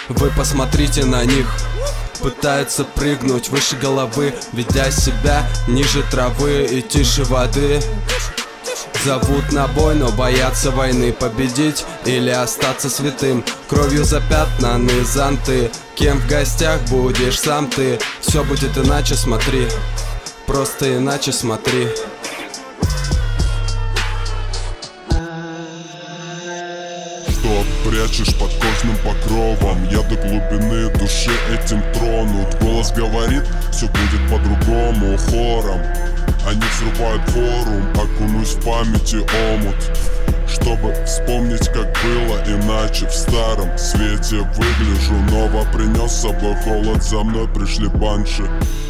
Вы посмотрите на них. Пытаются прыгнуть выше головы, ведя себя ниже травы и тише воды. Зовут на бой, но боятся войны. Победить или остаться святым. Кровью запятнаны зонты. Кем в гостях будешь сам ты? Все будет иначе, смотри. Просто иначе смотри. Что прячешь под кожным покровом? Я до глубины души этим тронут. Голос говорит, все будет по-другому. Хором они взрывают форум. Окунусь в памяти омут, чтобы вспомнить, как было иначе. В старом свете выгляжу, ново принес с собой холод. За мной пришли банши.